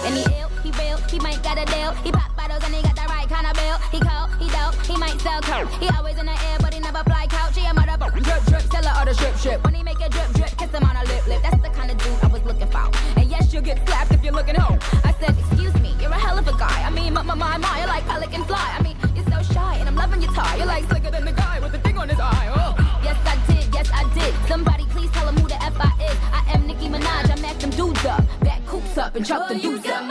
And he ill, he real, he might got a deal. He pop bottles and he got the right kind of bill. He cold, he dope, he might sell coke. He always in the air, but he never fly couch. He a motherfucker, drip, drip, seller or the strip, strip. When he make a drip, drip, kiss him on a lip, lip. That's the kind of dude I was looking for. And yes, you'll get slapped if you're looking home. I said, excuse me, you're a hell of a guy. I mean, my, you're like pelican fly. I mean, you're so shy, and I'm loving your tie. You're like slicker than the guy with the thing on his eye. Oh. Yes, I did. Somebody please tell him who the F I is. I am Nicki Minaj, I mack them dudes up. Back coops up and chuck the dudes up.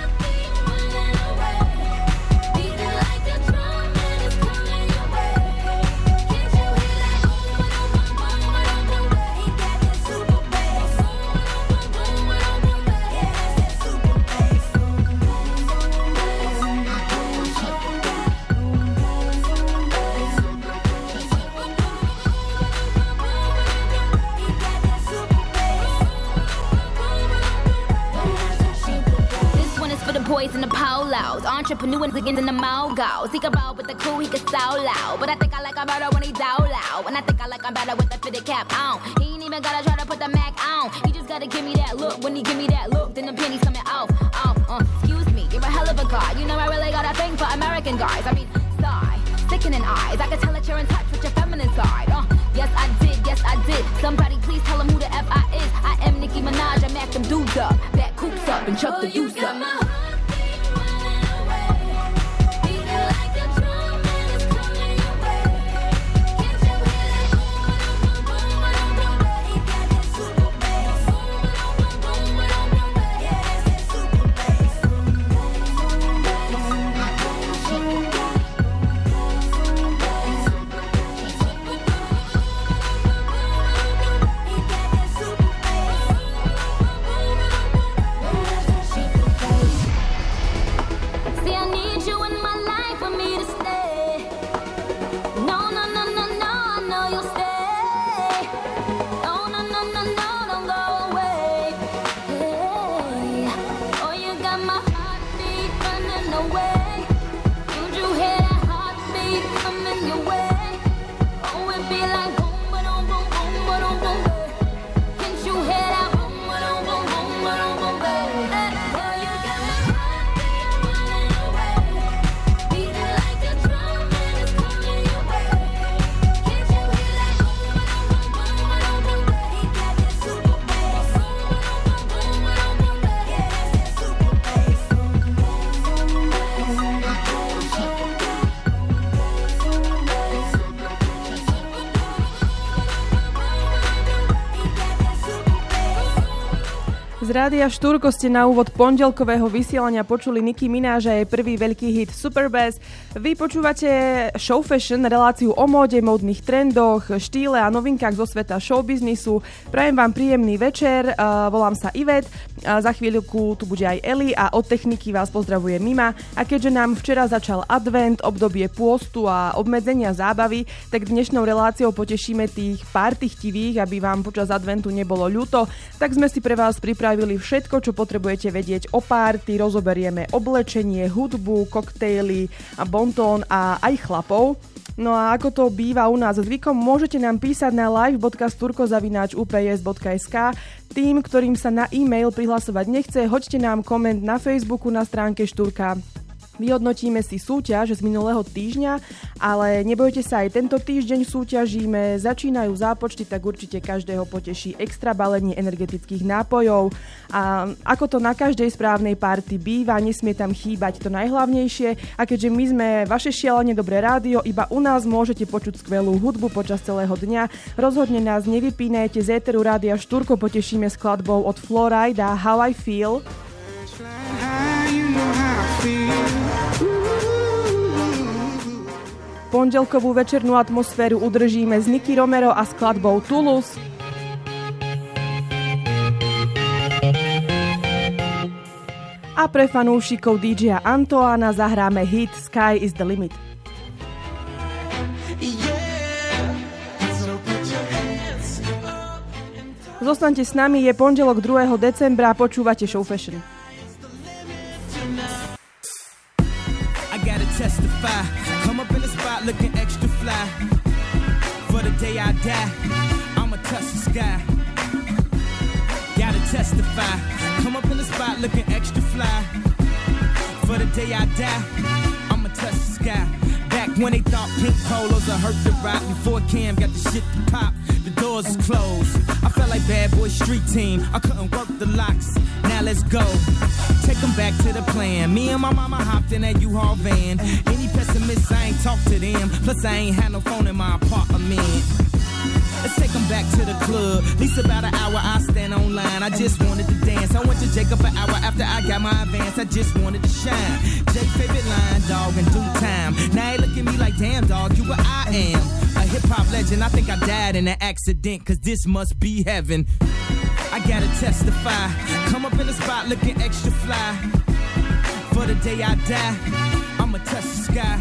Boys in the polos, entrepreneurs again in the mogos. He can roll with the crew, he can solo. But I think I like him better when he dolo. And I think I like him better with the fitted cap on. He ain't even gotta try to put the Mac on. He just gotta give me that look. When he give me that look, then the pennies coming off. Excuse me, you're a hell of a guy. You know I really got a thing for American guys. I mean, sigh, sickening eyes. I can tell that you're in touch with your feminine side. Yes I did. Somebody please tell him who the F I is. I am Nicki Minaj, I mack them dudes up. Back coops up and chuck the dudes up. Z rádia Štúrko ste na úvod pondelkového vysielania počuli Nicki Minaj a jej prvý veľký hit Superbass. Vy počúvate Show Fashion, reláciu o móde, módnych trendoch, štýle a novinkách zo sveta showbiznisu. Prajem vám príjemný večer, volám sa Ivet, za chvíľku tu bude aj Eli a od techniky vás pozdravuje Mima. A keďže nám včera začal advent, obdobie pôstu a obmedzenia zábavy, tak dnešnou reláciou potešíme tých partychtivých, aby vám počas adventu nebolo ľúto, tak sme si pre vás pripravili všetko, čo potrebujete vedieť o párty, rozoberieme oblečenie, hudbu, koktejly a bontón a aj chlapov. No a ako to býva u nás zvykom, môžete nám písať na live.sturko@ups.sk. Tým, ktorým sa na e-mail prihlasovať nechce, hoďte nám koment na Facebooku na stránke Štúrka. Vyhodnotíme si súťaž z minulého týždňa, ale nebojte sa, aj tento týždeň súťažíme, začínajú zápočty, tak určite každého poteší extra balenie energetických nápojov. A ako to na každej správnej party býva, nesmie tam chýbať to najhlavnejšie. A keďže my sme vaše šialene dobré rádio, iba u nás môžete počuť skvelú hudbu počas celého dňa. Rozhodne nás nevypínajte, z éteru rádia Štúrko potešíme skladbou od Florida How I Feel. Pondelkovú večernú atmosféru udržíme s Nicky Romero a skladbou Toulouse. A pre fanúšikov DJ Antoána zahráme hit Sky is the Limit. Zostaňte s nami, je pondelok 2. decembra, počúvate Show Fashion. Testify, come up in the spot looking extra fly. For the day I die, I'ma touch the sky. Gotta testify. Come up in the spot looking extra fly. For the day I die, I'ma touch the sky. Back when they thought pink polos would hurt the rock. Before Cam got the shit to pop, the doors was closed. I felt like Bad Boy Street Team, I couldn't work the locks. Now let's go, take them back to the plan. Me and my mama hopped in that U-Haul van. Any pessimists, I ain't talk to them. Plus I ain't had no phone in my apartment. Let's take them back to the club. At least about an hour I stand online. I just wanted to dance. I went to Jacob an hour after I got my advance. I just wanted to shine. Jake favorite line, dog, in due time. Now they look at me like, damn, dog, you what I am. A hip-hop legend. I think I died in an accident, cause this must be heaven. I gotta testify. Come up in the spot looking extra fly. For the day I die, I'ma touch the sky.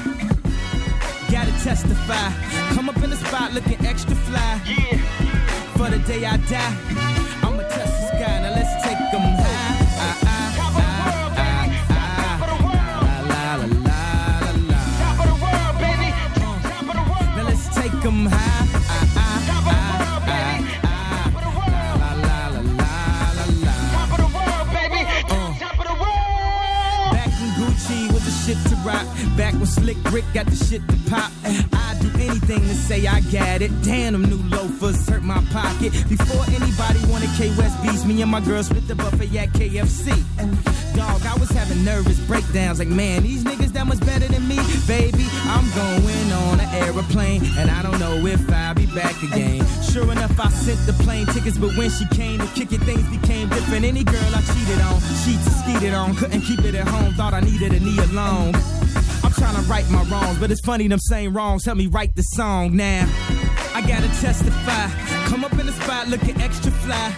Gotta testify. Come up in the spot looking extra fly. Yeah. For the day I die, I'ma touch the sky. Now let's take them high. Top of the world, baby. Top of the world. La la la la la. Top of the world, baby. Top of the world. Now let's take them high. Top of the world, baby. Top of the world. La la la la la. Top of the world, baby. Top of the world. Back in Gucci with the shit to rock. Back when Slick Rick got the shit to pop. I'd do anything to say I got it. Damn, them new loafers hurt my pocket. Before anybody wanted K-West beats, me and my girl split the buffet at KFC. Dog, I was having nervous breakdowns like, man, these niggas that much better than me. Baby, I'm going on an aeroplane, and I don't know if I'll be back again. Sure enough, I sent the plane tickets, but when she came to kick it, things became different. Any girl I cheated on, she skeeted on, couldn't keep it at home, thought I needed a knee alone. I'm trying to right my wrongs, but it's funny them same wrongs help me write the song now. I gotta testify. Come up in the spot looking extra fly.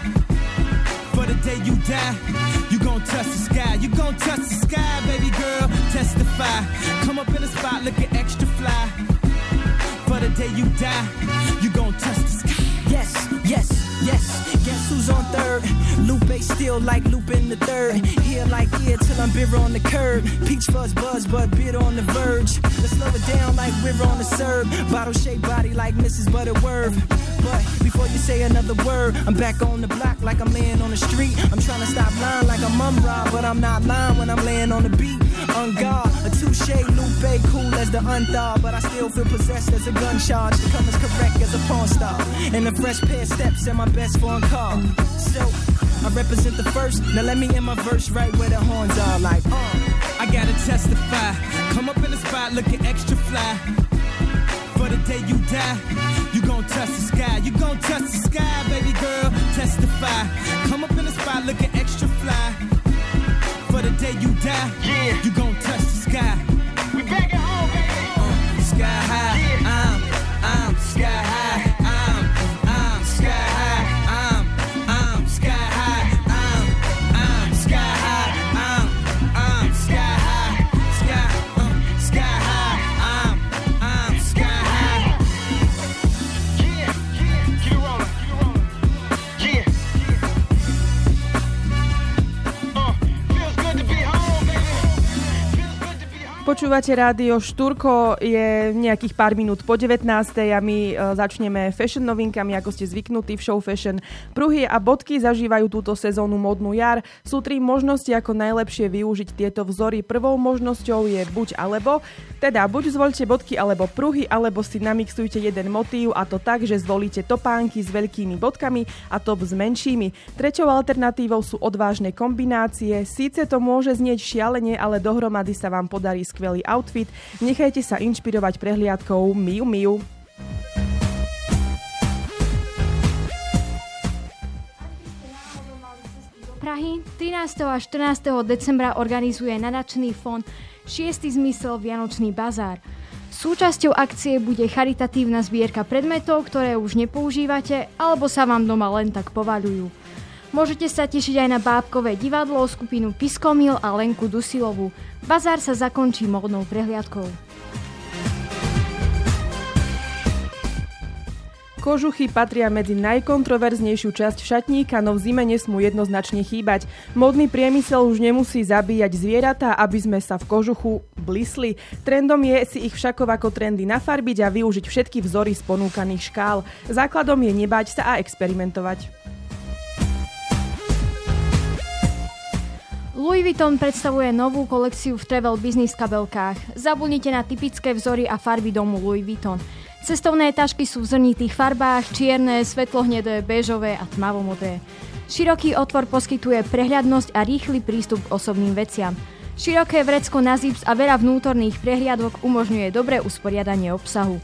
For the day you die, you gon' touch the sky. You gon' touch the sky, baby girl. Testify. Come up in the spot looking extra fly. For the day you die, you gon' touch the sky. Yes, yes, yes. Guess who's on third? Lupe still like Lupin the third. Here like here till I'm bitter on the curb. Peach fuzz buzz, but bitter on the verge. Let's slow it down like river on the serve. Bottle shaped body like Mrs. Butterworth. But before you say another word, I'm back on the block like I'm laying on the street. I'm trying to stop lying like I'm Mum-Ra, but I'm not lying when I'm laying on the beat. On guard, a touche, Lupe, cool as the unthaw, but I still feel possessed as a gun charge. To come as correct as a porn star. And a fresh pair of steps and my best foreign car. So, I represent the first. Now let me end my verse right where the horns are like, I gotta testify. Come up in the spot looking extra fly. For the day you die, you gon' touch the sky. You gon' touch the sky, baby girl. Testify. Come up in the spot looking extra fly. For the day you die, yeah, you gon' touch the sky. We back at home, baby. Sky high, yeah. I'm sky high. I'm sky high. I'm sky high. I'm sky high. I'm sky high. Sky high. I'm sky high. Yeah, keep it rolling, Yeah. Feels good to be home, baby. Feels good to be home. Počúvate rádio Štúrko, je nejakých pár minút po 19. a my začneme fashion novinkami, ako ste zvyknutí v show Fashion. Pruhy a bodky zažívajú túto sezónu modnú jar. Sú 3 možnosti, ako najlepšie využiť tieto vzory. Prvou možnosťou je buď alebo, teda buď zvoľte bodky alebo pruhy, alebo si namixujte jeden motív, a to tak, že zvolíte topánky s veľkými bodkami a top s menšími. Treťou alternatívou sú odvážne kombinácie. Síce to môže znieť šialene, ale dohromady sa vám podarí skvelý outfit. Nechajte sa inšpirovať prehliadkou Miu Miu. Prahy 13. a 14. decembra organizuje nadačný fond 6. zmysel Vianočný bazár. Súčasťou akcie bude charitatívna zbierka predmetov, ktoré už nepoužívate alebo sa vám doma len tak povaľujú. Môžete sa tešiť aj na bábkové divadlo, skupinu Piskomil a Lenku Dusilovú. Bazár sa zakončí módnou prehliadkou. Kožuchy patria medzi najkontroverznejšiu časť šatníka, no v zime nesmú jednoznačne chýbať. Módny priemysel už nemusí zabíjať zvieratá, aby sme sa v kožuchu blisli. Trendom je si ich všakov ako trendy nafarbiť a využiť všetky vzory z ponúkaných škál. Základom je nebáť sa a experimentovať. Louis Vuitton predstavuje novú kolekciu v travel business kabelkách. Zabudnite na typické vzory a farby domu Louis Vuitton. Cestovné tašky sú v zrnitých farbách, čierne, svetlohnedé, béžové a tmavomodré. Široký otvor poskytuje prehľadnosť a rýchly prístup k osobným veciam. Široké vrecko na zips a veľa vnútorných prehliadok umožňuje dobré usporiadanie obsahu.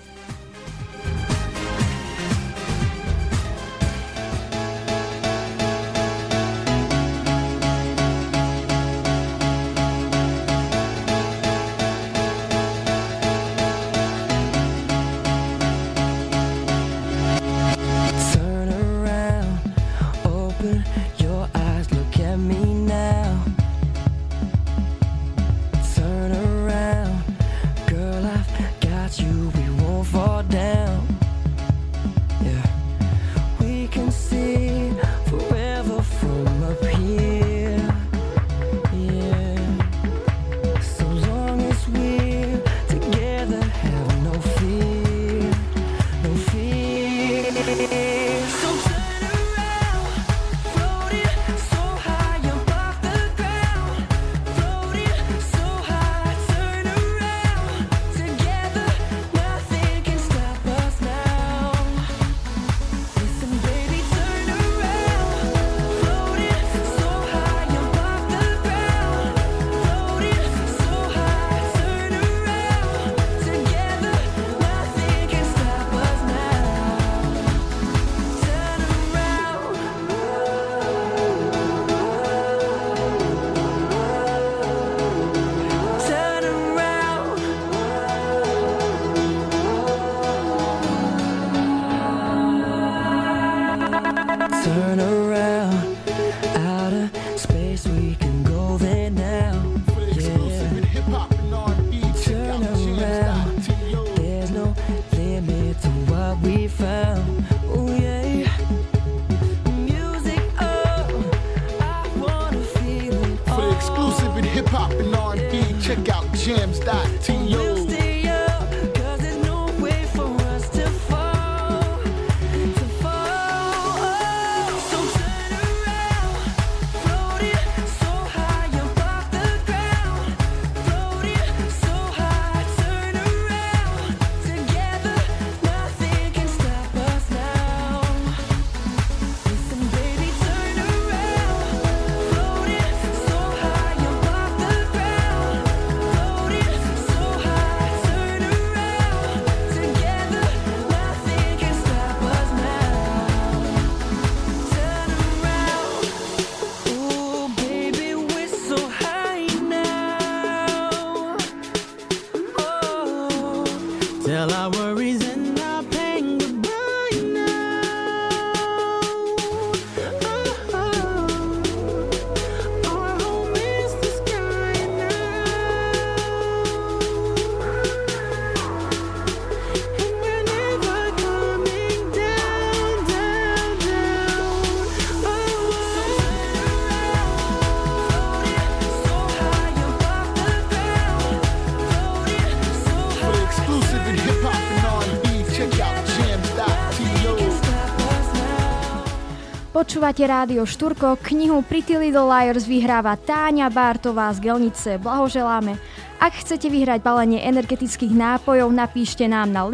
Počúvate rádio Štúrko, knihu Pretty Little Liars vyhráva Táňa Bártová z Gelnice. Blahoželáme. Ak chcete vyhrať balenie energetických nápojov, napíšte nám na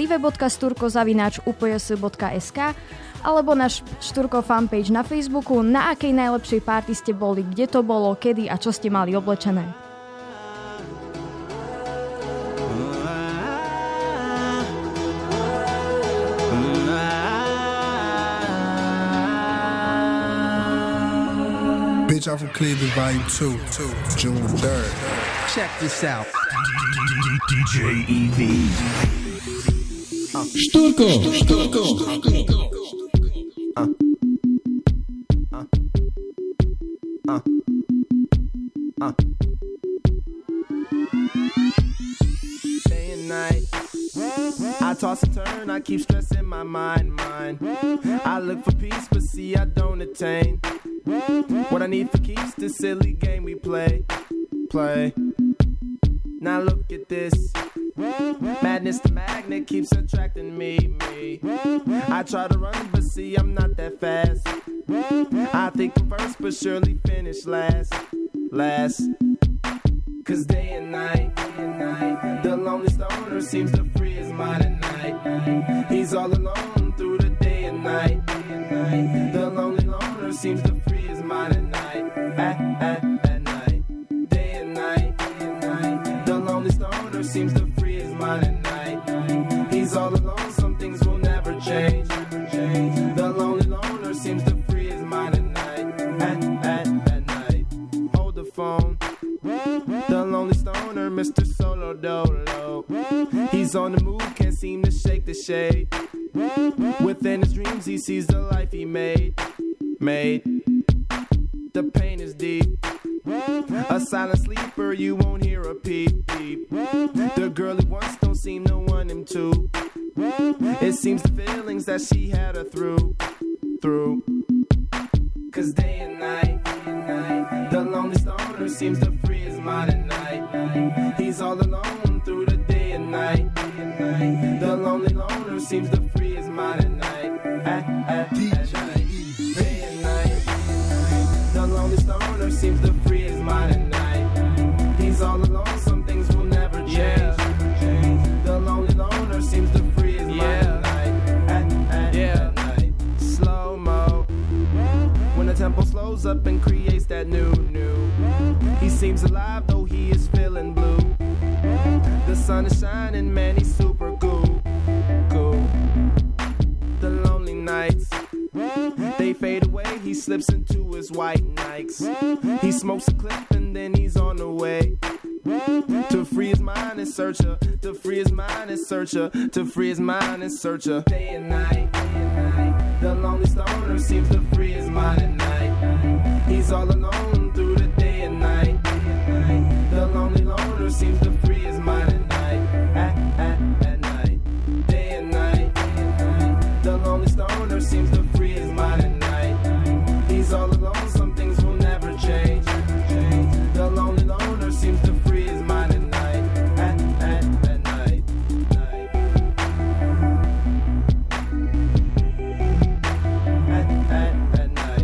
live.sturko@upjs.sk alebo na Štúrko fanpage na Facebooku, na akej najlepšej party ste boli, kde to bolo, kedy a čo ste mali oblečené. Bitch, I'm from Cleveland, Volume 2, June 3rd. Check this out. DJ EV. Štúrko. Day and night, I toss and turn, I keep stressing my mind. I look for peace, but see I don't attain. What I need for keeps this silly game we play. Now look at this. Madness, the magnet keeps attracting me. I try to run, but see I'm not that fast. I think I'm first, but surely finish last. last. Cause day and night, the lonely stoner seems to free his mind at night. He's all alone through the day and night. The lonely loner seems to free his mind at night. At night, day and night. The lonely stoner seems to free his mind at night. He's all alone, some things will never change. The lonely loner seems to free his mind at night. At night, hold the phone. The lonely stoner, Mr. Solo Dolo. He's on the move, can't seem to shake the shade. Within his dreams, he sees the life he made. The pain is deep. A silent sleeper, you won't hear a peep, peep. The girl he wants don't seem to want him to. It seems the feelings that she had her through. Cause day and night, the lonely stoner seems to free his mind at night. He's all alone through the day and night. The lonely loner seems to free his mind at night. At night, day and night. The lonely stoner seems to free his mind at night. He's all alone, some things will never change. The lonely loner seems to free his mind at night. At night, slow mo. When the tempo slows up and creates that new. He seems alive though he is feeling blue. The sun is shining, man, he's super cool. The lonely nights, they fade away, he slips into his white Nikes. He smokes a clip and then he's on the way. To free his mind and searcher, to free his mind and searcher, to free his mind and searcher. Day and night, the lonely stoner seems to free his mind at night. He's all alone through the day and night. The lonely loner seems to free his mind at night. At night, day and night. The lonely stoner seems to free his mind at night. He's all alone, some things will never change. The lonely loner seems to free his mind at night. At night. At night.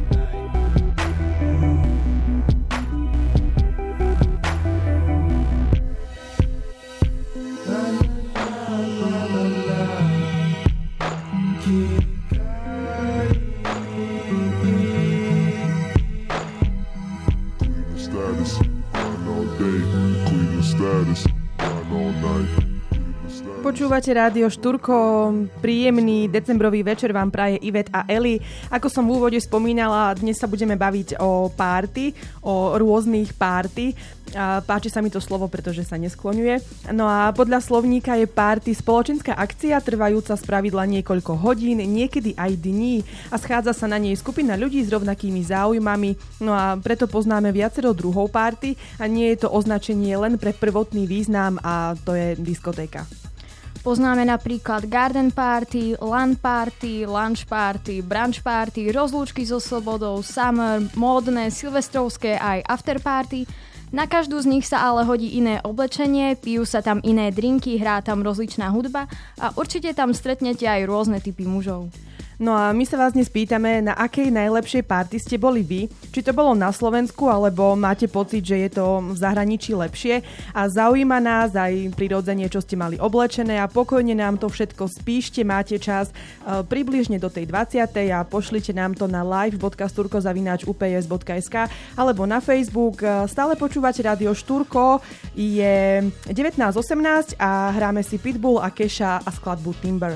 Počúvate rádio Štúrko, príjemný decembrový večer vám praje Ivet a Eli. Ako som v úvode spomínala, dnes sa budeme baviť o párty, o rôznych párty. Páči sa mi to slovo, pretože sa neskloňuje. No a podľa slovníka je párty spoločenská akcia, trvajúca spravidla niekoľko hodín, niekedy aj dní a schádza sa na nej skupina ľudí s rovnakými záujmami. No a preto poznáme viacero druhov párty a nie je to označenie len pre prvotný význam a to je diskotéka. Poznáme napríklad garden party, LAN party, lunch party, brunch party, rozlúčky so slobodou, summer, módne, silvestrovské aj after party. Na každú z nich sa ale hodí iné oblečenie, pijú sa tam iné drinky, hrá tam rozličná hudba a určite tam stretnete aj rôzne typy mužov. No a my sa vás dnes pýtame, na akej najlepšej party ste boli vy? Či to bolo na Slovensku, alebo máte pocit, že je to v zahraničí lepšie? A zaujíma nás aj prirodzene, čo ste mali oblečené a pokojne nám to všetko spíšte, máte čas približne do tej 20. a pošlite nám to na live.sturko@ups.sk alebo na Facebook. Stále počúvate rádio Štúrko, je 19:18 a hráme si Pitbull a Kesha a skladbu Timber.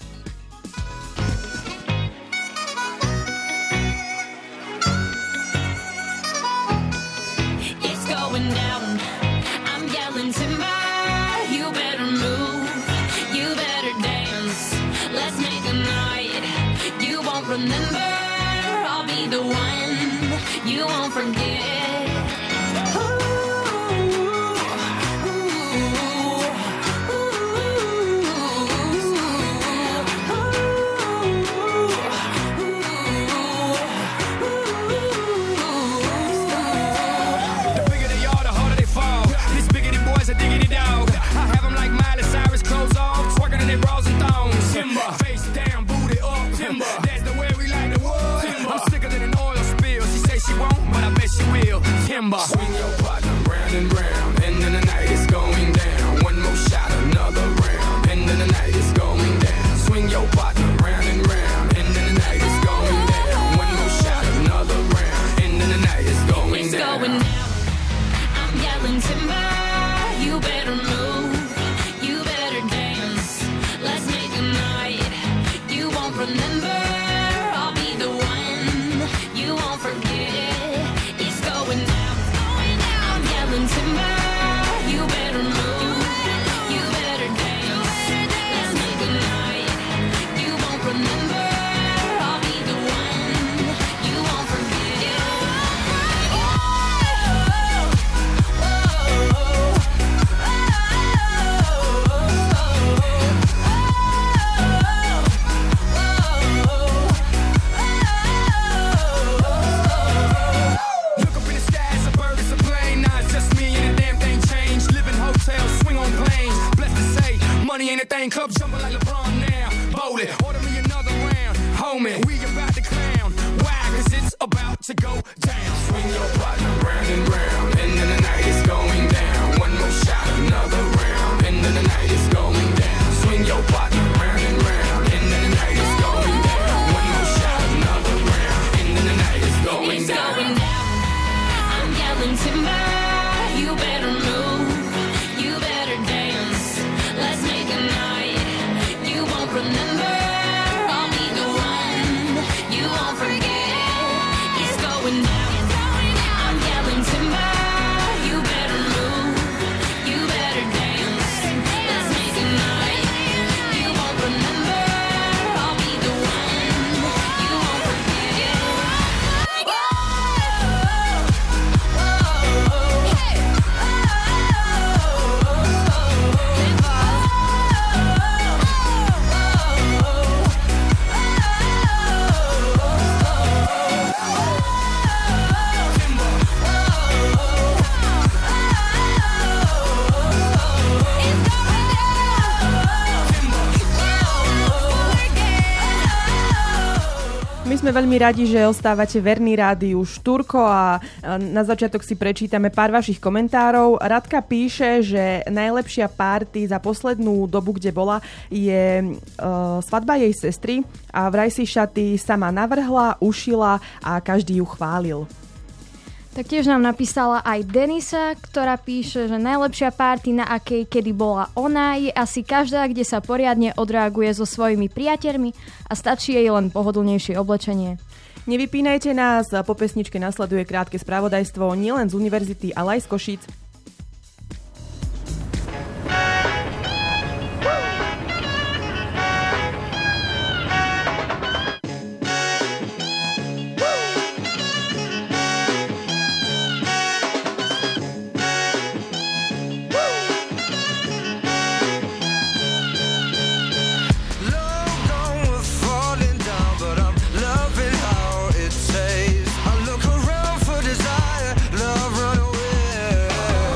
Remember, I'll be the one you won't forget. The bigger they are, the harder they fall. These biggity boys are diggity dog. I have them like Miley Cyrus, clothes off, twerking in their bras and thongs. Timber, face down, booty up. Timber, that's the way we like the wood. Timber. I'm sicker than an oil spill. She say she won't, but I bet she will. timber. Swing your partner round and round, and then the night is going down. One more shot, another round, and then the night is going down. Swing your partner round and round, and then the night is going down. One more shot, another round, and then the night is going It's down. going down. I'm yelling timber. You better move. You better dance. Let's make a night you won't remember. I'll be the one you won't forget. It's going down. I'm yelling timber. You better move. You better dance. Let's make a night you won't remember. I'll be the one you won't forget. Look up in the sky, it's a bird, it's a plane. Nah, it's just me and the damn thing changed. Live in hotels, swing on planes. Blessed to say, money ain't a thing. Club jumping like LeBron now. Bowl it, order me another round. Homie, we about to clown. Why? Cause it's about to go down. Swing your partner round and round, and then the night is going down. One more shot, another round, and then the night is going down. Swing your partner round and round, and then the night is going down. One more shot, another round, and then the night is going It's down. going down. I'm yelling timber. You better move. You better dance. Let's make a night you won't remember. I'll be the one you won't forget. It's going down. I'm yelling timber. You better move. You better dance. Let's make a night you won't remember. I'll be the one you won't forget. My sme veľmi radi, že ostávate verní rádiu Štúrko a na začiatok si prečítame pár vašich komentárov. Radka píše, že najlepšia party za poslednú dobu, kde bola, je svadba jej sestry a vraj si šaty sama navrhla, ušila a každý ju chválil. Taktiež nám napísala aj Denisa, ktorá píše, že najlepšia party, na akej kedy bola ona, je asi každá, kde sa poriadne odreaguje so svojimi priateľmi a stačí jej len pohodlnejšie oblečenie. Nevypínajte nás, po pesničke nasleduje krátke spravodajstvo nielen z univerzity, ale aj z Košíc. Look around for desire, love run away.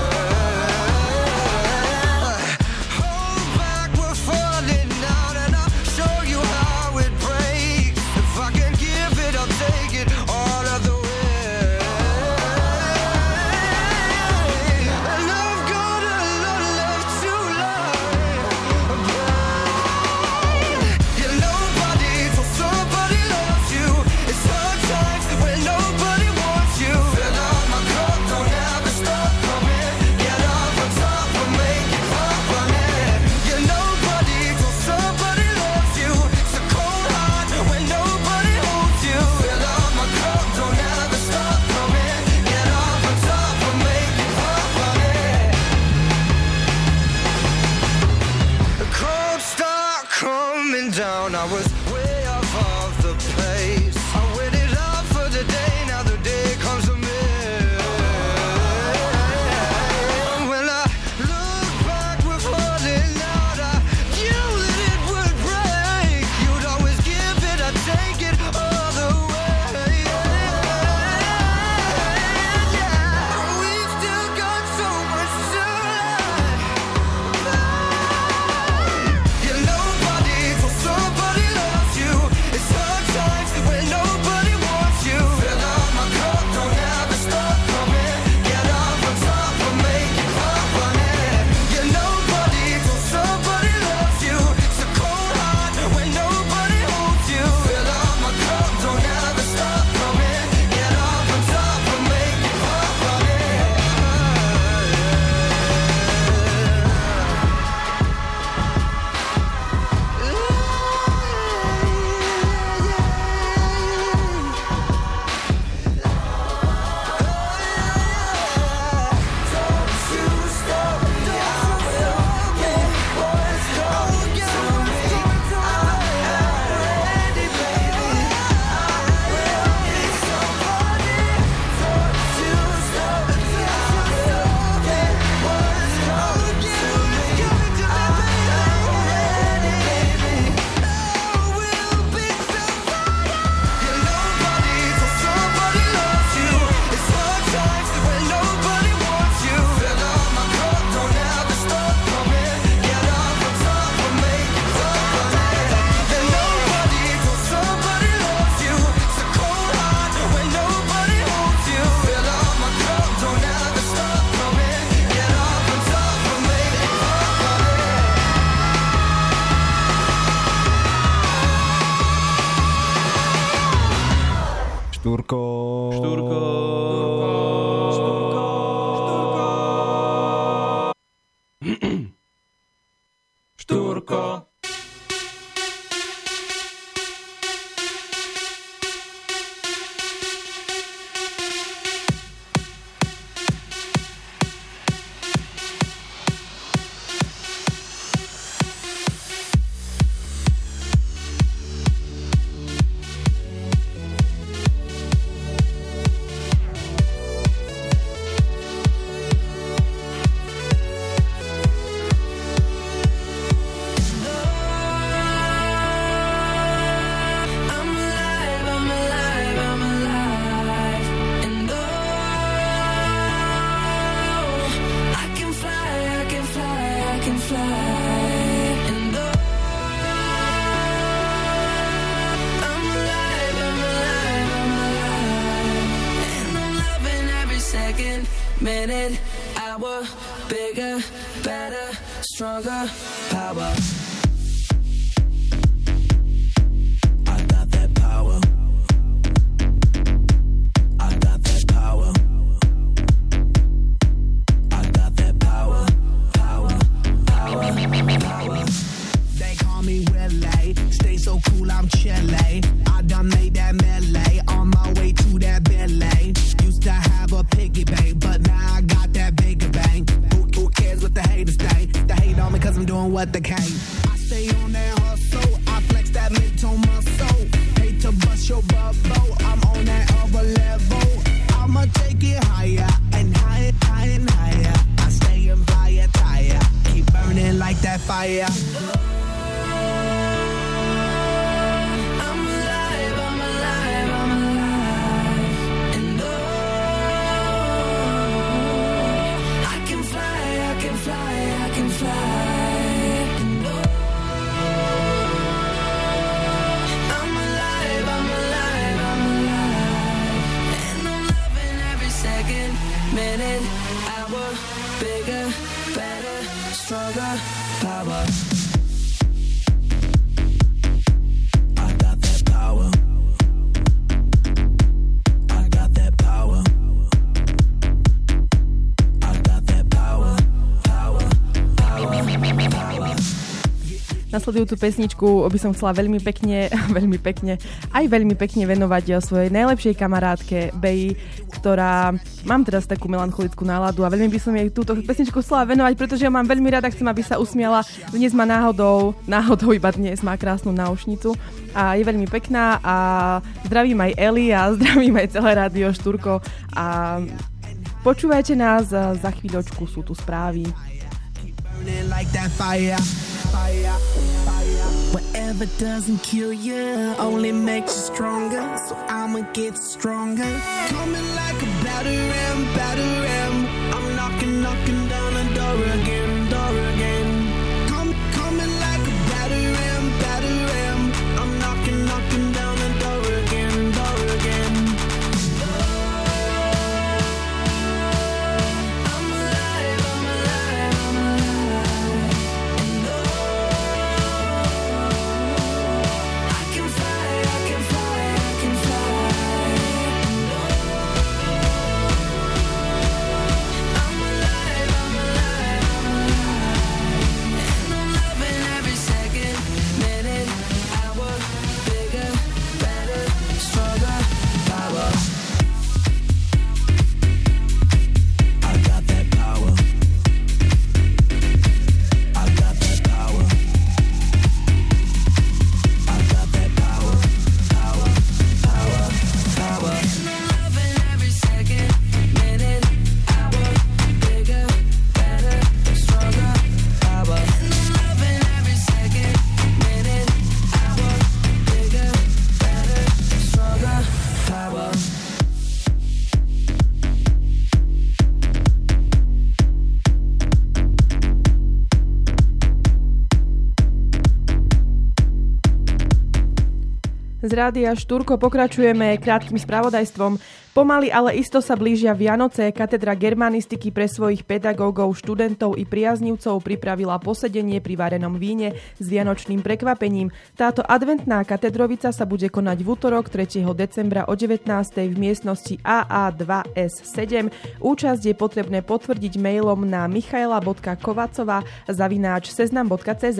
can fly. And oh, I'm alive, I'm alive, I'm alive. And I'm loving every second, minute, hour, bigger, better, stronger, power. I got that power. I got that power. I got that power. Power, power, power. They call me Willie, stay so cool, I'm chilly. I done made that melee, on my way to that Billy. Used to have a piggy bank, but now I got that bigger bank. Who cares what the haters think? They hate on me cause I'm doing what they can. I stay on that hustle, I flex that mid-tone muscle. Hate to bust your bubble, I'm on that other level. I'ma take it higher and higher, higher and higher. I stay in fire tire, keep burning like that fire. I'm alive, I'm alive, I'm alive. And oh, I can fly, I can fly, I can fly. And oh, I'm alive, I'm alive, I'm alive. And I'm loving every second, minute, hour, bigger, better, stronger, power. I got that power. I got that power. I got that power. Power, power, power. Nasledujúcu pesničku by som chcela veľmi pekne venovať svojej najlepšej kamarátke Beji, ktorá mám teraz takú melancholickú náladu a veľmi by som jej túto pesničku chcela venovať, pretože ju mám veľmi rada, chcem, aby sa usmiala. Dnes má náhodou iba dnes má krásnu náušnicu a je veľmi pekná a zdravím aj Eli a zdravím aj celé rádio Štúrko a počúvajte nás, za chvíľočku sú tu správy. Like that fire, fire, fire. Whatever doesn't kill you only makes you stronger. So I'ma get stronger. Coming like a batter ram. I'm knocking down the door again. Coming like a batter ram. I'm knocking down the door again. I'm alive, I'm alive, I'm alive. And oh, I can fly, I can fly, I can fly. And oh, I'm alive, I'm alive, I'm alive. And I'm loving every second, minute, hour, bigger, better, stronger, power. I got that power. I got that power. I got that power. Power, power, power. And I'm loving every second, minute, hour, bigger, better, stronger, power. And I'm loving every second, minute, hour, bigger, better, stronger, power. Z rádia Štúrko pokračujeme krátkym spravodajstvom. Pomaly, ale isto sa blížia Vianoce. Katedra germanistiky pre svojich pedagógov, študentov i priaznivcov pripravila posedenie pri varenom víne s vianočným prekvapením. Táto adventná katedrovica sa bude konať v útorok 3. decembra o 19. v miestnosti AA2S7. Účasť je potrebné potvrdiť mailom na michaela.kovacova@seznam.cz.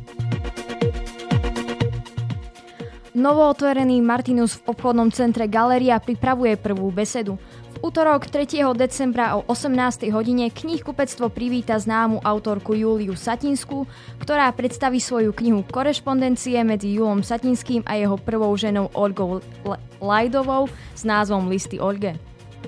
Novootvorený Martinus v obchodnom centre Galéria pripravuje prvú besedu. V útorok 3. decembra o 18. hodine knihkupectvo privíta známu autorku Júliu Satinskú, ktorá predstaví svoju knihu Korešpondencie medzi Júlom Satinským a jeho prvou ženou Olgou Lajdovou s názvom Listy Olge.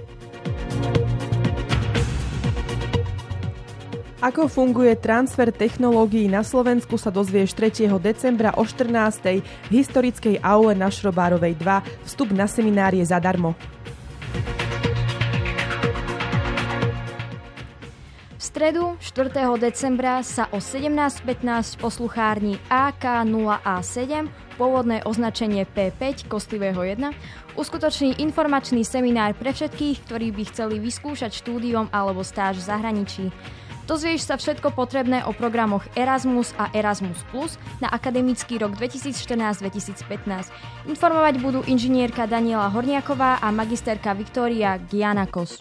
Ako funguje transfer technológií na Slovensku, sa dozvieš 3. decembra o 14. v historickej aule na Šrobárovej 2. Vstup na seminár je zadarmo. V stredu 4. decembra sa o 17:15 v posluchárni AK0A7, pôvodné označenie P5 Kostlivého 1, uskutoční informačný seminár pre všetkých, ktorí by chceli vyskúšať štúdium alebo stáž v zahraničí. Dozvieš sa všetko potrebné o programoch Erasmus a Erasmus Plus na akademický rok 2014-2015. Informovať budú inžinierka Daniela Horniaková a magisterka Viktória Gianakos.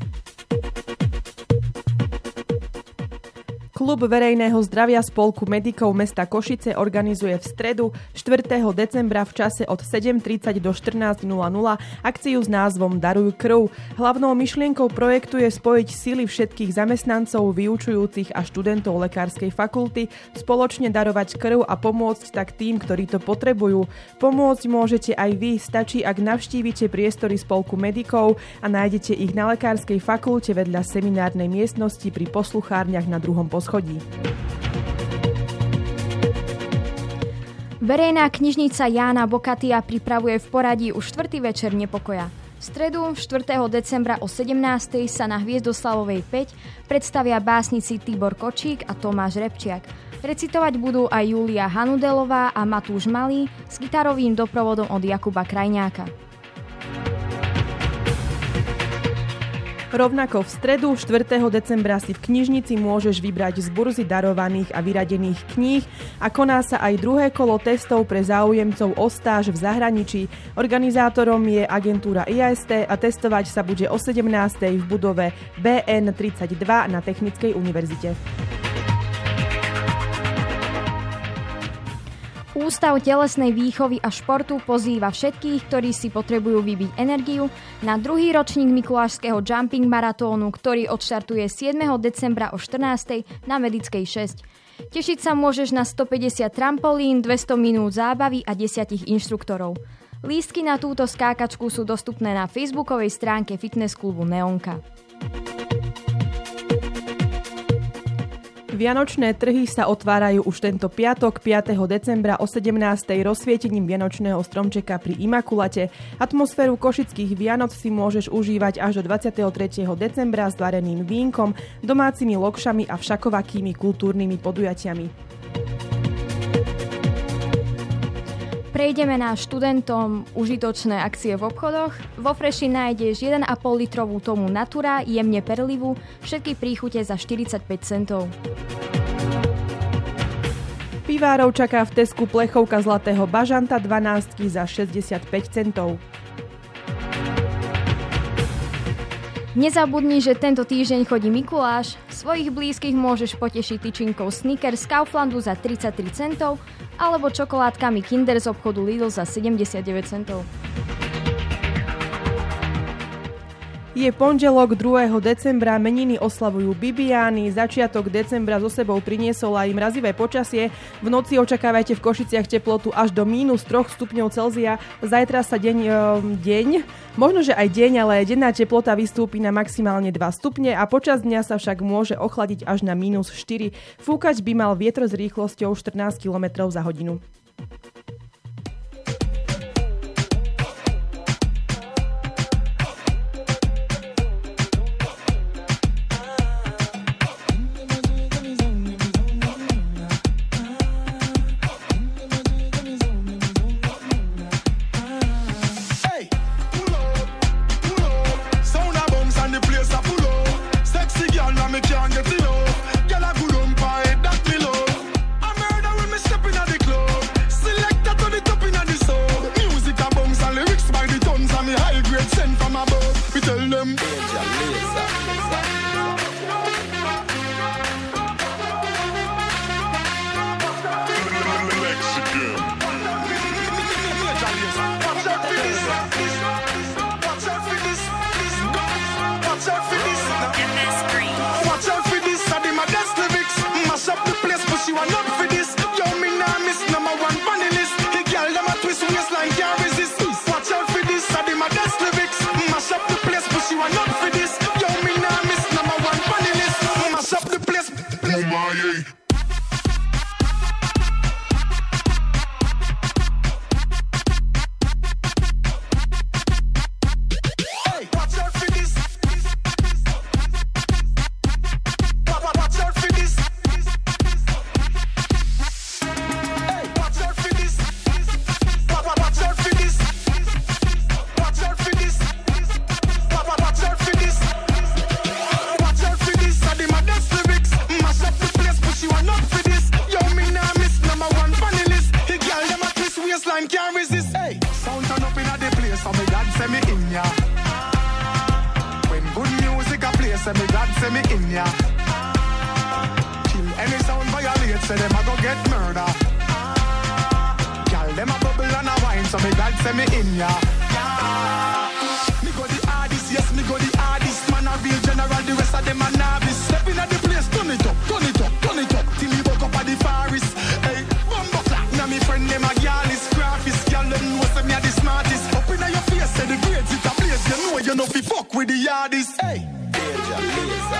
Klub verejného zdravia Spolku medikov mesta Košice organizuje v stredu 4. decembra v čase od 7:30 do 14:00 akciu s názvom Daruj krv. Hlavnou myšlienkou projektu je spojiť sily všetkých zamestnancov, vyučujúcich a študentov lekárskej fakulty, spoločne darovať krv a pomôcť tak tým, ktorí to potrebujú. Pomôcť môžete aj vy, stačí, ak navštívite priestory Spolku medikov a nájdete ich na lekárskej fakulte vedľa seminárnej miestnosti pri posluchárniach na druhom poschodí. Verejná knižnica Jána Bokatia pripravuje v poradí už 4. večer Nepokoja. V stredu 4. decembra o 17:00 sa na Hviezdoslavovej 5 predstavia básnici Tibor Kočík a Tomáš Repčiak. Recitovať budú aj Julia Hanudelová a Matúš Malý s gitarovým doprovodom od Jakuba Krajňáka. Rovnako v stredu 4. decembra si v knižnici môžeš vybrať z burzy darovaných a vyradených kníh a koná sa aj druhé kolo testov pre záujemcov o stáž v zahraničí. Organizátorom je agentúra IAST a testovať sa bude o 17:00 v budove BN 32 na Technickej univerzite. Ústav telesnej výchovy a športu pozýva všetkých, ktorí si potrebujú vybiť energiu, na druhý ročník Mikulášskeho jumping maratónu, ktorý odštartuje 7. decembra o 14:00 na Medickej 6. Tešiť sa môžeš na 150 trampolín, 200 minút zábavy a 10 inštruktorov. Lístky na túto skákačku sú dostupné na facebookovej stránke fitness klubu Neonka. Vianočné trhy sa otvárajú už tento piatok 5. decembra o 17:00 rozsvietením vianočného stromčeka pri Imakulate. Atmosféru košických Vianoc si môžeš užívať až do 23. decembra s vareným vínkom, domácimi lokšami a všakovakými kultúrnymi podujatiami. Prejdeme na študentom užitočné akcie v obchodoch. Vo Freši nájdeš 1,5 litrovú tomu Natura, jemne perlivú, všetky príchute za 45 centov. Pivárov čaká v Tesku plechovka zlatého bažanta 12 za 65 centov. Nezabudni, že tento týždeň chodí Mikuláš. Svojich blízkych môžeš potešiť tyčinkou Snickers z Kauflandu za 33 centov alebo čokoládkami Kinder z obchodu Lidl za 79 centov. Je pondelok 2. decembra, meniny oslavujú Bibiány, začiatok decembra so sebou priniesol aj mrazivé počasie. V noci očakávajte v Košiciach teplotu až do -3 stupňov Celzia. Zajtra sa možno že aj deň, ale denná teplota vystúpi na maximálne 2 stupne a počas dňa sa však môže ochladiť až na -4. Fúkať by mal vietor s rýchlosťou 14 km za hodinu. ya. Kill any sound violate, say them a go get murder. Girl, them a bubble and a wine, so me God say me in ya. Me go the hardest, yes, me go the hardest. Man a real general, the rest of them a novice. Step in at the place, turn it up, turn it up, turn it up, till you woke up at the forest. Hey, bumbo clap, now me friend them a girl is graphist. Girl, them know say me a the smartest. Up in your face, say the grades it a place. You know fi fuck with the hardest. Hey, danger, laser.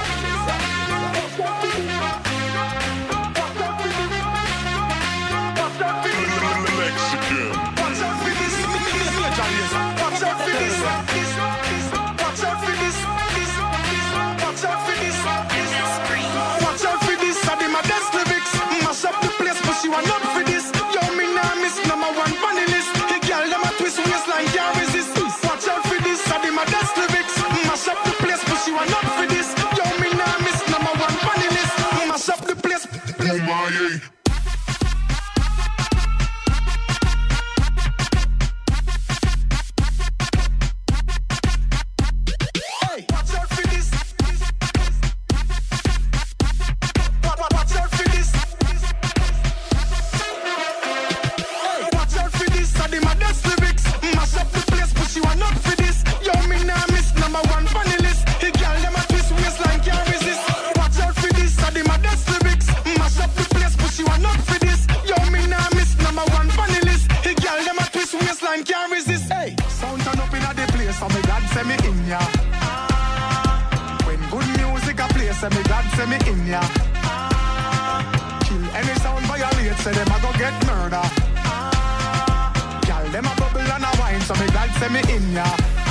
Mexican. Watch out for this, major laser. Watch out for this, watch out for this, watch out for this, watch out for this. I did my best lyrics, mash up the place, but she want up for this. Yo, me nah miss number one funny list. The girl them a twist waistline can't resist. Watch out for this, I did my best lyrics, mash up the place, but she want up for this. Yo, me nah miss number one funny list. Mash up the place. Oh my. Can't resist. Hey, sound turn up in a the place, so me God say me in ya. When good music a play, say me God say me in ya. Kill any sound violate, say them a go get murder. Girl, them a bubble and a wine, so me God say me in ya.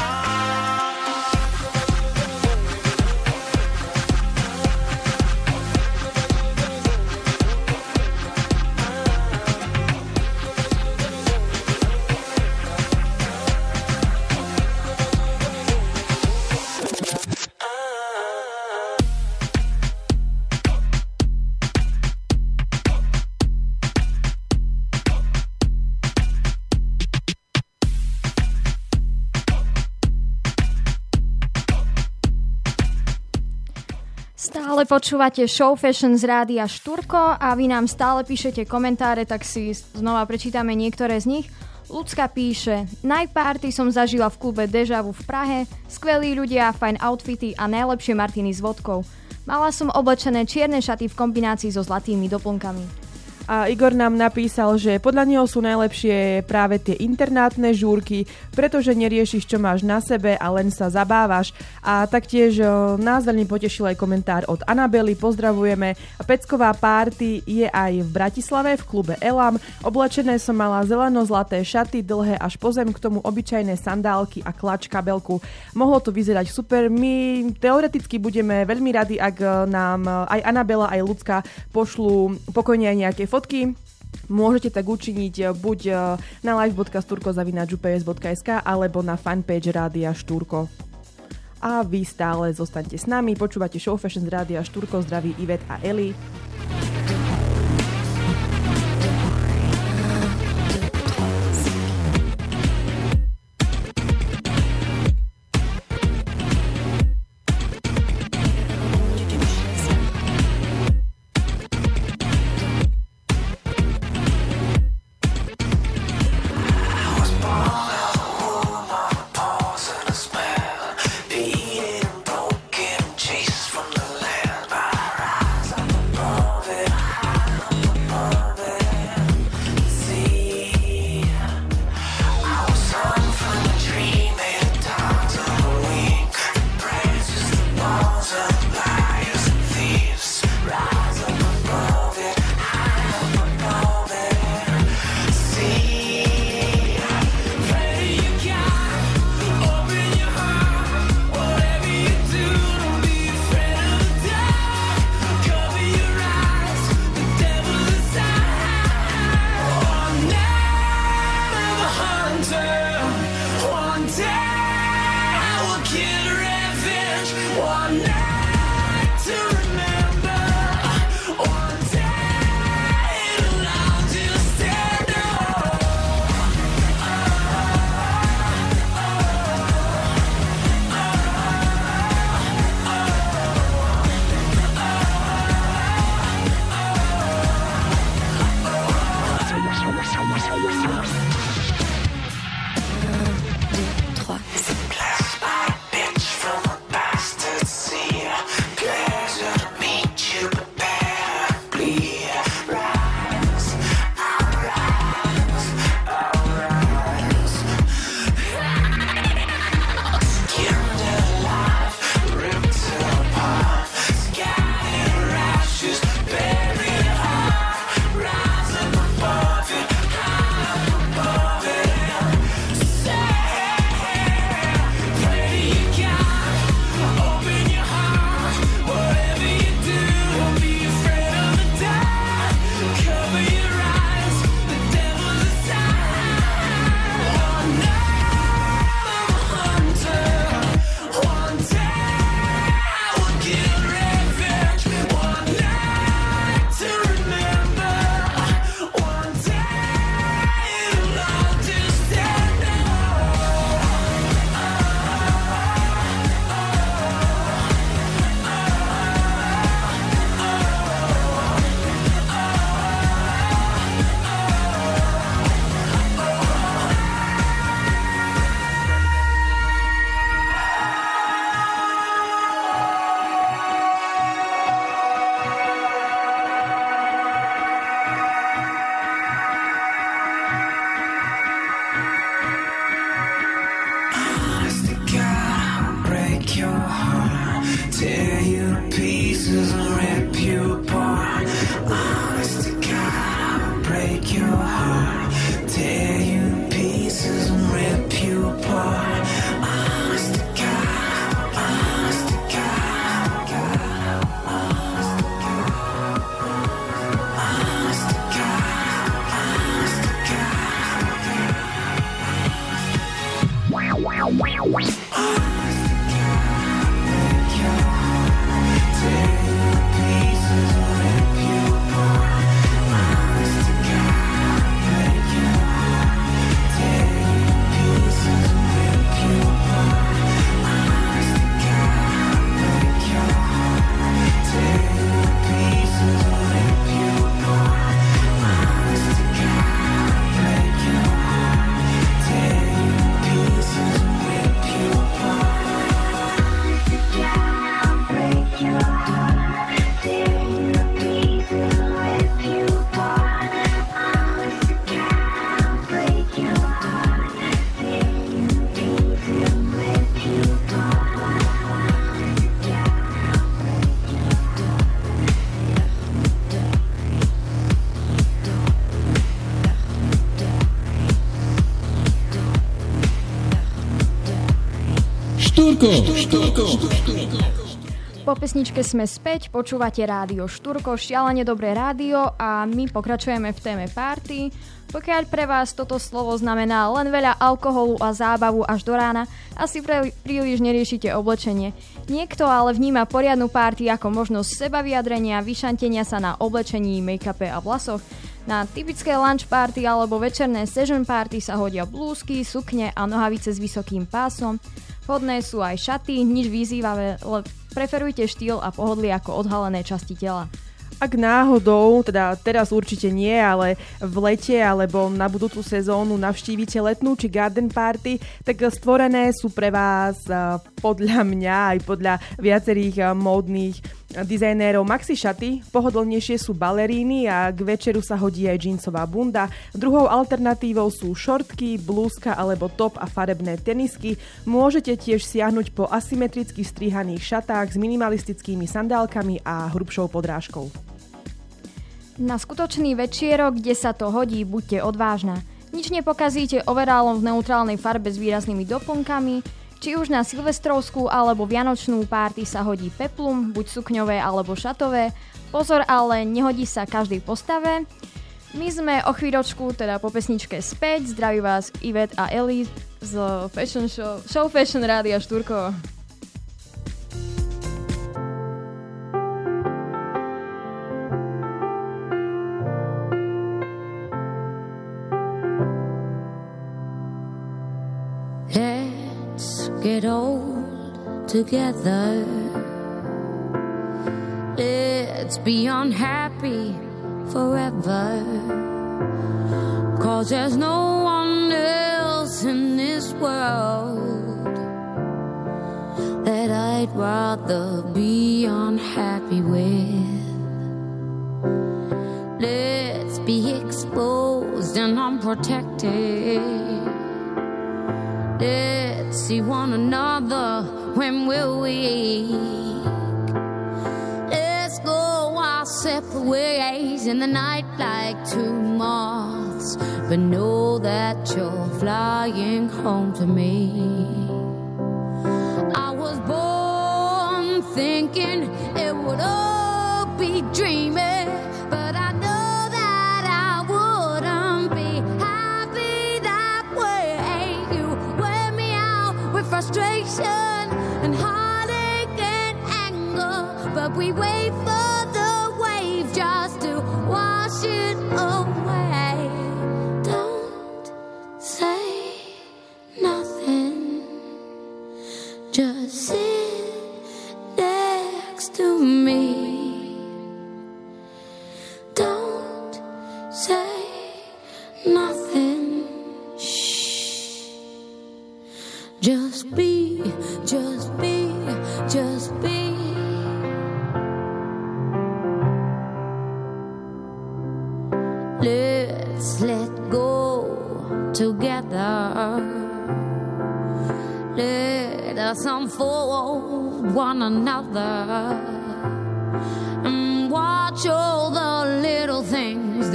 Stále počúvate Show Fashion z rádia Štúrko a vy nám stále píšete komentáre, tak si znova prečítame niektoré z nich. Ľudská píše: Najparty som zažila v klube Deja Vu v Prahe, skvelí ľudia, fajn outfity a najlepšie martiny s vodkou. Mala som oblečené čierne šaty v kombinácii so zlatými doplnkami. A Igor nám napísal, že podľa neho sú najlepšie práve tie internátne žúrky, pretože neriešiš, čo máš na sebe a len sa zabávaš. A taktiež nás veľmi potešil aj komentár od Anabely, pozdravujeme. Pecková party je aj v Bratislave v klube Elam. Oblečené som mala zeleno-zlaté šaty, dlhé až po zem, k tomu obyčajné sandálky a klač kabelku. Mohlo to vyzerať super. My teoreticky budeme veľmi radi, ak nám aj Anabela, aj Ľudská pošlú pokojne aj nejaké fotky. Môžete tak učiniť buď na live.sturko@ups.sk alebo na fanpage Rádia Štúrko. A vy stále zostaňte s nami, počúvate Show Fashion z Rádia Štúrko, zdraví Ivet a Eli. Broken, chased from the land by rise of the pieces and rip you apart. Honest to God, I'll break your heart. Tear you to pieces and rip you apart. Honest to God, honest to God, honest to God, honest to God, honest to God. Wow, wow, wow, wow. Po pesničke sme späť, počúvate rádio Štúrko, šialene dobré rádio a my pokračujeme v téme party. Pokiaľ pre vás toto slovo znamená len veľa alkoholu a zábavu až do rána, asi príliš neriešite oblečenie. Niekto ale vníma poriadnu party ako možnosť sebavyjadrenia, vyšantenia sa na oblečení, make-upe a vlasoch. Na typické lunch party alebo večerné session party sa hodia blúzky, sukne a nohavice s vysokým pásom. Vhodné sú aj šaty, nič vyzývavé, preferujte štýl a pohodlie ako odhalené časti tela. Ak náhodou, teda teraz určite nie, ale v lete alebo na budúcu sezónu navštívite letnú či garden party, tak stvorené sú pre vás podľa mňa aj podľa viacerých módnych dizajnérov maxi šaty, pohodlnejšie sú baleríny a k večeru sa hodí aj džínsová bunda. Druhou alternatívou sú šortky, blúzka alebo top a farebné tenisky. Môžete tiež siahnuť po asymetricky strihaných šatách s minimalistickými sandálkami a hrubšou podrážkou. Na skutočný večierok, kde sa to hodí, buďte odvážna. Nič nepokazíte overálom v neutrálnej farbe s výraznými doplnkami. Či už na silvestrovskú alebo vianočnú párty sa hodí peplum, buď sukňové alebo šatové. Pozor, ale nehodí sa každej postave. My sme o chvíľočku, teda po pesničke späť. Zdraví vás Ivet a Eli z Fashion Show Fashion Rádia Štúrko. Get old together. Let's be unhappy forever. 'Cause there's no one else in this world that I'd rather be unhappy with. Let's be exposed and unprotected. Let's see one another when we're weak. Let's go our separate ways in the night like two moths, but know that you're flying home to me. I was born thinking it would all be dreaming, but I know that I wouldn't be happy that way. You wear me out with frustration and heartache and anger, but we wait for the wave just to wash it away. Don't say nothing, just sit next to me. Don't say nothing, shh. Just be, just be, just be. Let's let go together. Let us unfold one another.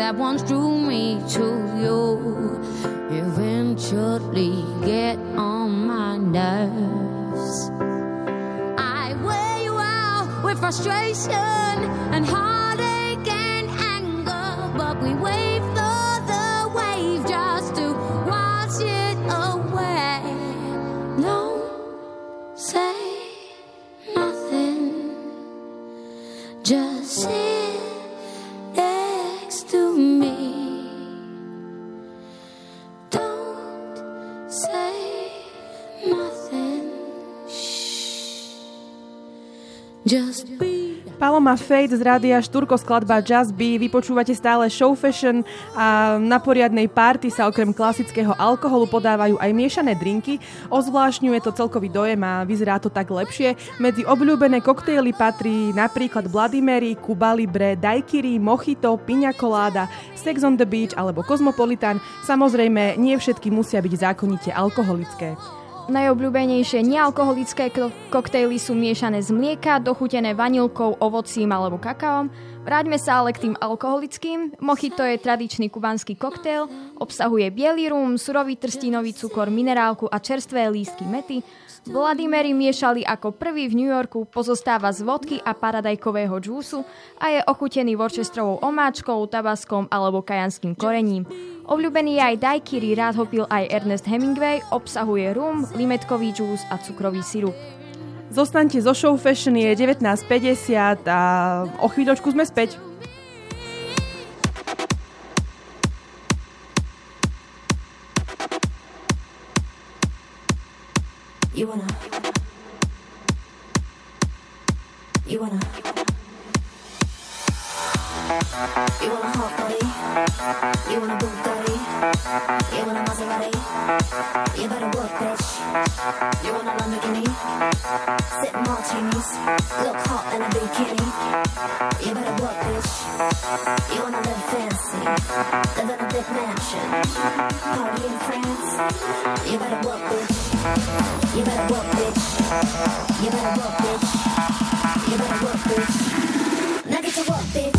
that once drew me to you eventually get on my nerves. I wear you out with frustration and heartache and anger, but we wave through the wave just to wash it away. Don't say nothing, just sit next to me. Don't say nothing, shh, just be. Paloma Faith z rádia Štúrko, skladba Just Be. Vy počúvate stále Show Fashion a na poriadnej party sa okrem klasického alkoholu podávajú aj miešané drinky. Ozvlášňuje to celkový dojem a vyzerá to tak lepšie. Medzi obľúbené koktejly patrí napríklad Bloody Mary, Cuba Libre, Daiquiri, Mojito, Piña Colada, Sex on the Beach alebo Cosmopolitan. Samozrejme, nie všetky musia byť zákonite alkoholické. Najobľúbenejšie nealkoholické koktejly sú miešané z mlieka, dochutené vanilkou, ovocím alebo kakaom. Vráťme sa ale k tým alkoholickým. Mojito je tradičný kubanský koktejl, obsahuje biely rum, surový trstínový cukor, minerálku a čerstvé lístky mety. Bloody Mary miešali ako prvý v New Yorku, pozostáva z vodky a paradajkového džúsu a je ochutený worcesterovou omáčkou, tabaskom alebo kajanským korením. Obľúbený je aj daiquiri, rád ho pil aj Ernest Hemingway, obsahuje rum, limetkový džús a cukrový sirup. Zostaňte zo Show Fashion, je 19:50 a o chvíľočku sme späť. You wanna hot body, you wanna Bugatti, you wanna Maserati, you better work, bitch. You want a Lamborghini, sip martinis, look hot in a bikini. You better work, bitch. You wanna live fancy, live in a big mansion, party in France. You better work, bitch. You better work, bitch. You better work, bitch. You better work, bitch. Now get to work, bitch.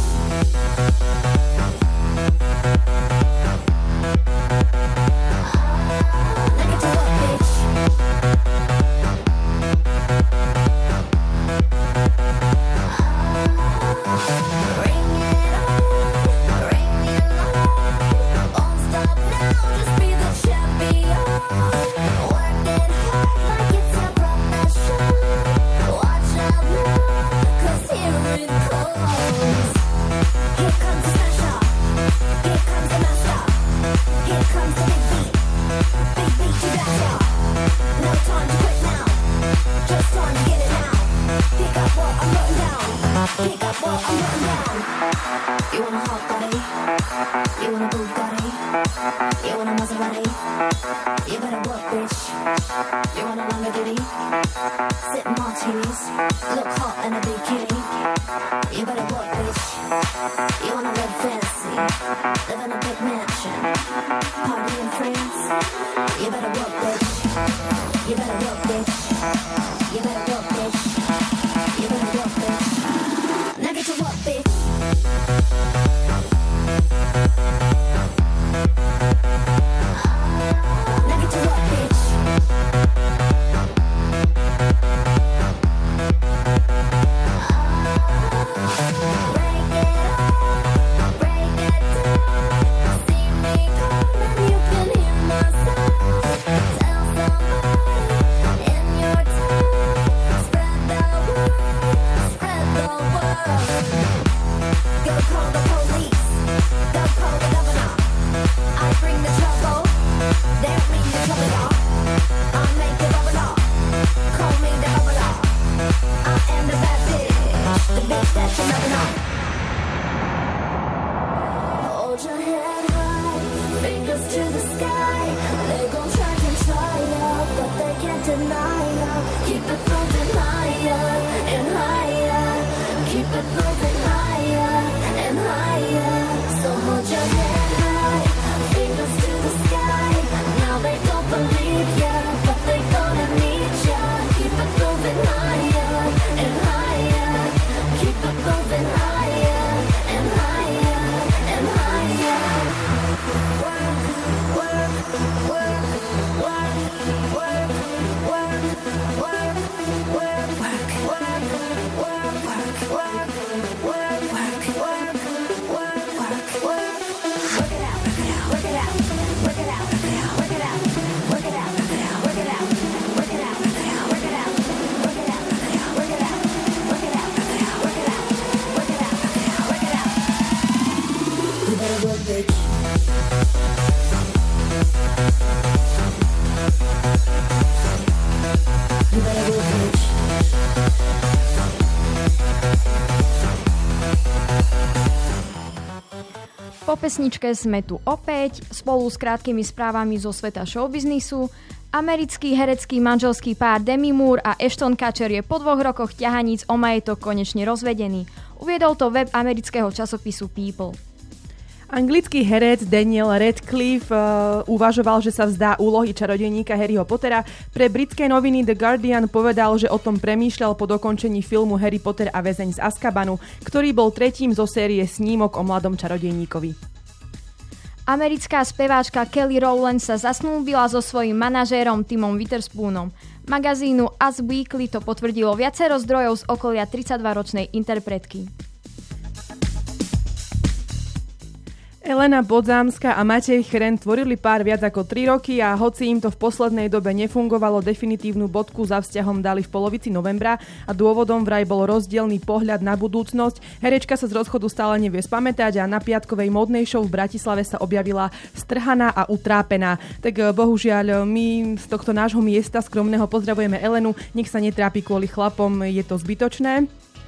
Po pesničke sme tu opäť, spolu s krátkými správami zo sveta showbiznisu. Americký herecký manželský pár Demi Moore a Ashton Kutcher je po 2 rokoch ťahaníc o majetok konečne rozvedený. Uviedol to web amerického časopisu People. Anglický herec Daniel Radcliffe uvažoval, že sa vzdá úlohy čarodejníka Harryho Pottera. Pre britské noviny The Guardian povedal, že o tom premýšľal po dokončení filmu Harry Potter a väzeň z Azkabanu, ktorý bol tretím zo série snímok o mladom čarodejníkovi. Americká speváčka Kelly Rowland sa zasnúbila so svojím manažérom Timom Witherspoonom. Magazínu Us Weekly to potvrdilo viacero zdrojov z okolia 32-ročnej interpretky. Elena Bodzámska a Matej Chren tvorili pár viac ako 3 roky a hoci im to v poslednej dobe nefungovalo, definitívnu bodku za vzťahom dali v polovici novembra a dôvodom vraj bol rozdielny pohľad na budúcnosť. Herečka sa z rozchodu stále nevie spamätať a na piatkovej modnej show v Bratislave sa objavila strhaná a utrápená. Tak bohužiaľ my z tohto nášho miesta skromného pozdravujeme Elenu, nech sa netrápi kvôli chlapom, je to zbytočné.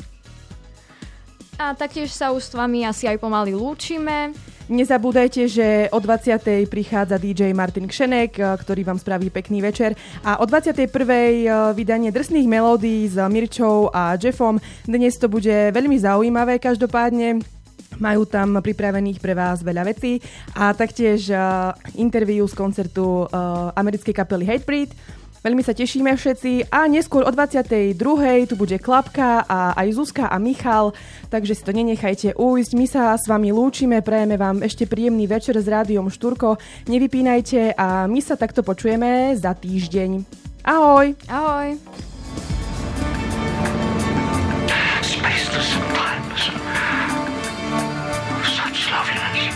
A taktiež sa už s vami asi aj pomaly lúčime. Nezabúdajte, že o 20. prichádza DJ Martin Kšenek, ktorý vám spraví pekný večer. A o 21. vydanie drsných melódií s Mirčou a Jeffom. Dnes to bude veľmi zaujímavé každopádne. Majú tam pripravených pre vás veľa vecí. A taktiež interview z koncertu americkej kapely Hatebreed. Veľmi sa tešíme všetci a neskôr o 22. tu bude Klapka a aj Zuzka a Michal, takže si to nenechajte ujsť. My sa s vami lúčime, prajeme vám ešte príjemný večer s rádiom Štúrko. Nevypínajte a my sa takto počujeme za týždeň. Ahoj! Ahoj! Spaceless and timeless. Such loveliness.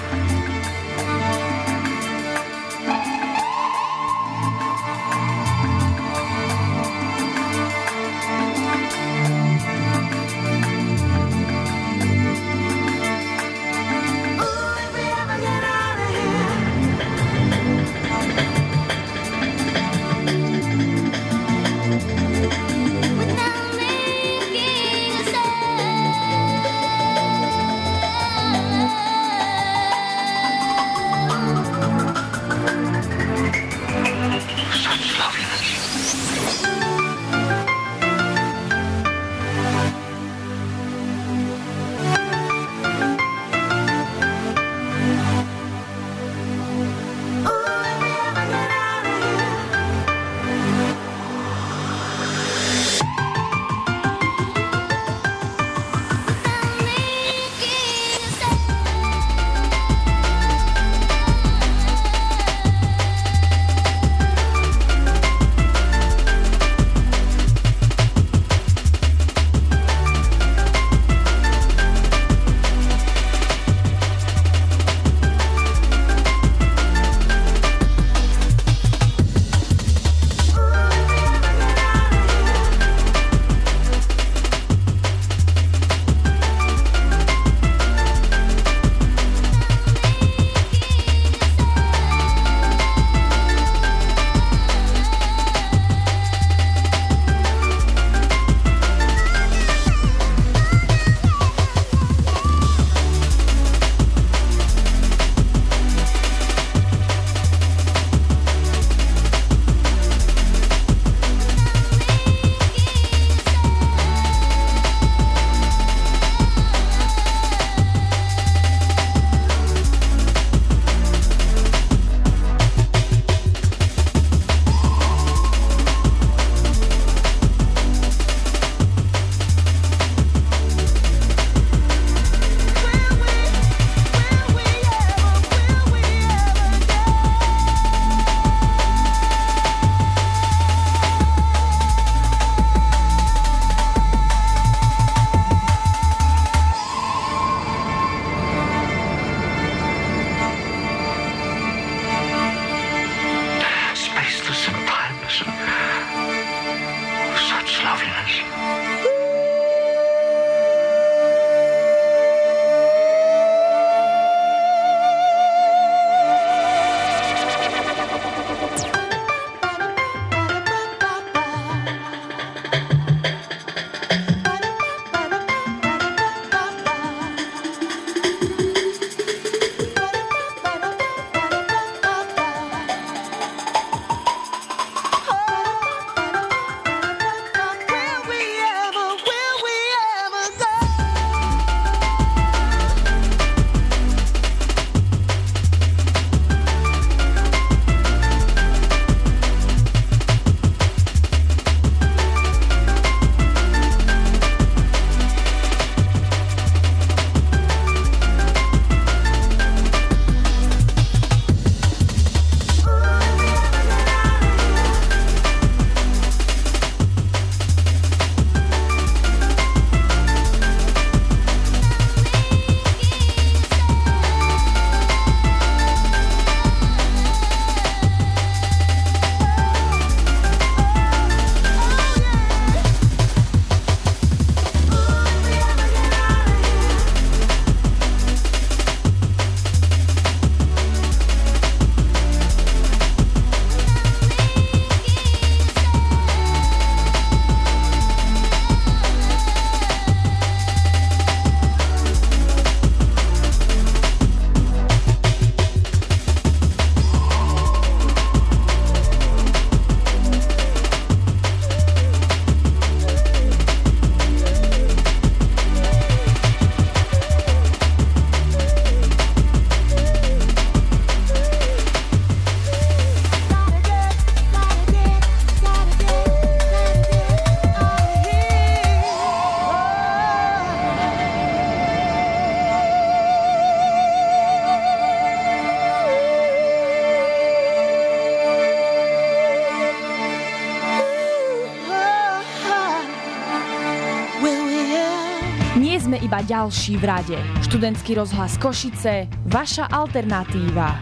Nie sme iba ďalší v rade. Študentský rozhlas Košice, vaša alternatíva.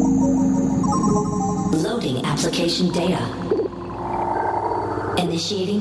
Loading application data. Initiating